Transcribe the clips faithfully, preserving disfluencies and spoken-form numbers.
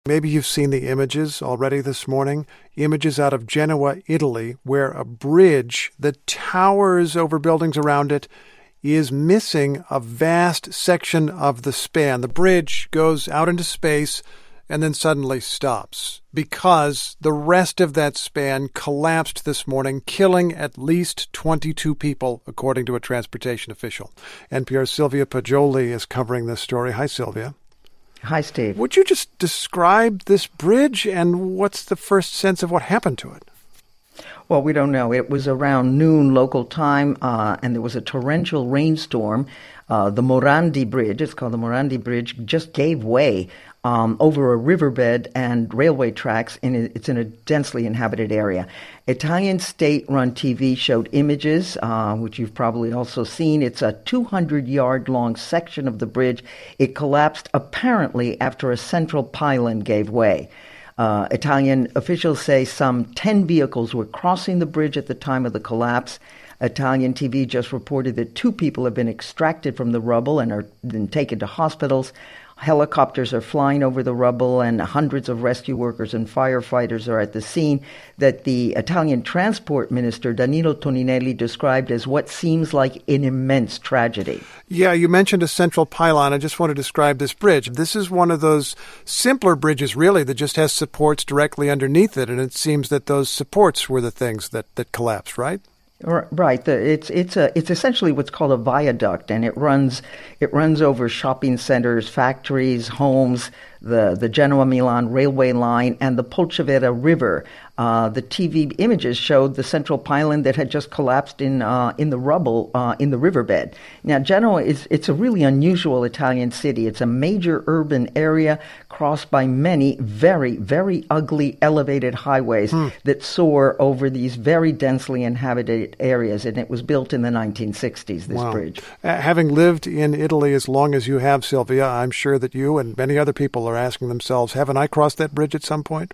Maybe you've seen the images already this morning, images out of Genoa, Italy, where a bridge that towers over buildings around it is missing a vast section of the span. The bridge goes out into space and then suddenly stops because the rest of that span collapsed this morning, killing at least twenty-two people, according to a transportation official. N P R's Sylvia Poggioli is covering this story. Hi, Sylvia. Hi, Steve. Would you just describe this bridge and what's the first sense of what happened to it? Well, we don't know. It was around noon local time, uh, and there was a torrential rainstorm. Uh, the Morandi Bridge, it's called the Morandi Bridge, just gave way um, over a riverbed and railway tracks. In a, it's in a densely inhabited area. Italian state-run T V showed images, uh, which you've probably also seen. It's a two hundred yard long section of the bridge. It collapsed apparently after a central pylon gave way. Uh, Italian officials say some ten vehicles were crossing the bridge at the time of the collapse. Italian T V just reported that two people have been extracted from the rubble and are been taken to hospitals. Helicopters are flying over the rubble, and hundreds of rescue workers and firefighters are at the scene that the Italian transport minister, Danilo Toninelli, described as what seems like an immense tragedy. Yeah, you mentioned a central pylon. I just want to describe this bridge. This is one of those simpler bridges, really, that just has supports directly underneath it, and it seems that those supports were the things that, that collapsed, right? Right. The, it's it's a it's essentially what's called a viaduct, and it runs it runs over shopping centers, factories, homes, the the Genoa-Milan railway line, and the Polcevera River. Uh, the T V images showed the central pylon that had just collapsed in uh, in the rubble uh, in the riverbed. Now, Genoa is it's a really unusual Italian city. It's a major urban area crossed by many very, very ugly elevated highways hmm. that soar over these very densely inhabited areas, and it was built in the nineteen sixties, this wow. bridge. Uh, having lived in Italy as long as you have, Sylvia, I'm sure that you and many other people are asking themselves, haven't I crossed that bridge at some point?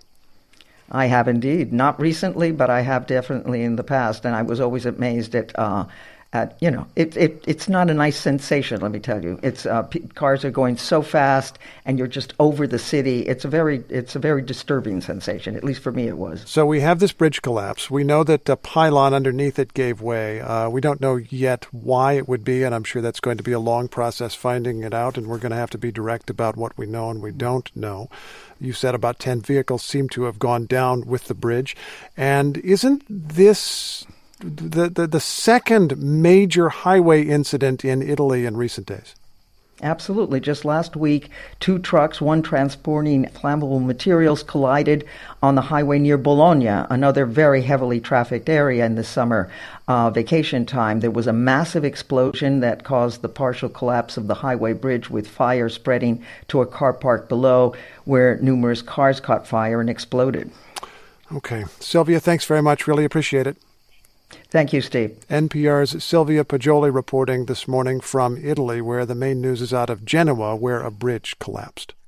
I have indeed. Not recently, but I have definitely in the past. And I was always amazed at, uh, at you know, it, it it's not a nice sensation, let me tell you. It's uh, p- cars are going so fast, and you're just over the city. It's a very it's a very disturbing sensation. At least for me, it was. So we have this bridge collapse. We know that a pylon underneath it gave way. Uh, we don't know yet why it would be, and I'm sure that's going to be a long process finding it out. And we're going to have to be direct about what we know and we don't know. You said about ten vehicles seem to have gone down with the bridge. And isn't this the, the, the second major highway incident in Italy in recent days? Absolutely. Just last week, two trucks, one transporting flammable materials, collided on the highway near Bologna, another very heavily trafficked area in the summer uh, vacation time. There was a massive explosion that caused the partial collapse of the highway bridge, with fire spreading to a car park below, where numerous cars caught fire and exploded. Okay. Sylvia, thanks very much. Really appreciate it. Thank you, Steve. N P R's Sylvia Poggioli reporting this morning from Italy, where the main news is out of Genoa, where a bridge collapsed.